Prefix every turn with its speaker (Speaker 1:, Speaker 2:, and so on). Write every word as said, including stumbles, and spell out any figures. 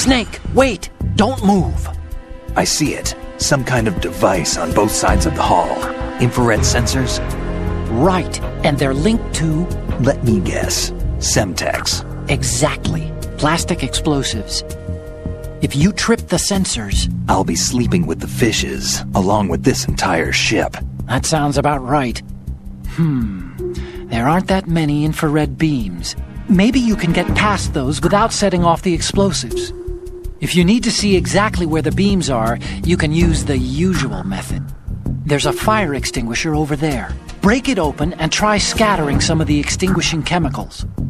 Speaker 1: Snake, wait! Don't move!
Speaker 2: I see it. Some kind of device on both sides of the hall. Infrared sensors?
Speaker 1: Right, and they're linked to...
Speaker 2: Let me guess. Semtex.
Speaker 1: Exactly. Plastic explosives. If you trip the sensors...
Speaker 2: I'll be sleeping with the fishes, along with this entire ship.
Speaker 1: That sounds about right. Hmm. There aren't that many infrared beams. Maybe you can get past those without setting off the explosives. If you need to see exactly where the beams are, you can use the usual method. There's a fire extinguisher over there. Break it open and try scattering some of the extinguishing chemicals.